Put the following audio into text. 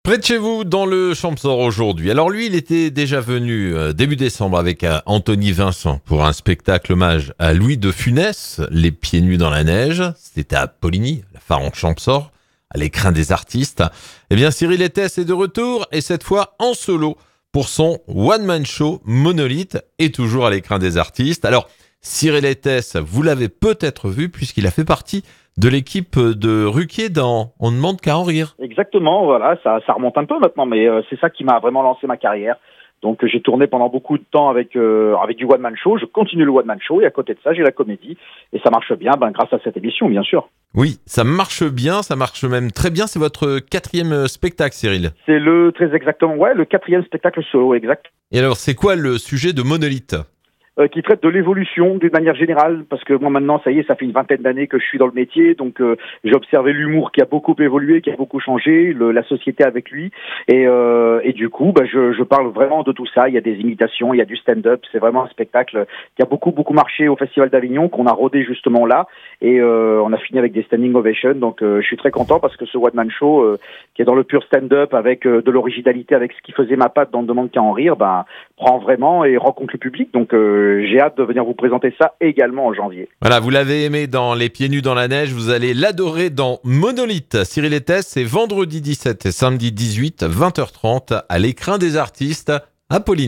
Près de chez vous, dans le Champsaur aujourd'hui. Alors lui, il était déjà venu début décembre avec Anthony Vincent pour un spectacle hommage à Louis de Funès, Les Pieds Nus dans la neige. C'était à Poligny, la phare en Champsaur, à l'écrin des artistes. Eh bien, Cyril Ettès est de retour et cette fois en solo pour son one-man show Monolithe et toujours à l'écrin des artistes. Alors, Cyril Ettès, vous l'avez peut-être vu puisqu'il a fait partie de l'équipe de Ruquier dans On ne demande qu'à en rire. Exactement, voilà, ça remonte un peu maintenant, mais c'est ça qui m'a vraiment lancé ma carrière. Donc j'ai tourné pendant beaucoup de temps avec du one man show. Je continue le one man show et à côté de ça j'ai la comédie et ça marche bien, grâce à cette émission bien sûr. Oui, ça marche bien, ça marche même très bien. C'est votre 4e spectacle, Cyril. C'est le 4e spectacle solo, exact. Et alors, c'est quoi le sujet de Monolithe ? Qui traite de l'évolution d'une manière générale, parce que moi maintenant, ça y est, ça fait une vingtaine d'années que je suis dans le métier, donc j'ai observé l'humour qui a beaucoup évolué, qui a beaucoup changé, la société avec lui, et du coup, je parle vraiment de tout ça. Il y a des imitations, il y a du stand-up, c'est vraiment un spectacle qui a beaucoup marché au Festival d'Avignon, qu'on a rodé justement là, et on a fini avec des standing ovations, donc je suis très content parce que ce one-man show, qui est dans le pur stand-up, avec de l'originalité, avec ce qui faisait ma patte dans le demande qu'à en rire, prend vraiment et rencontre le public, donc j'ai hâte de venir vous présenter ça également en janvier. Voilà, vous l'avez aimé dans Les Pieds Nus dans la neige, vous allez l'adorer dans Monolithe. Cyril Ettès, c'est vendredi 17 et samedi 18, 20h30, à l'écrin des artistes, à Poligny.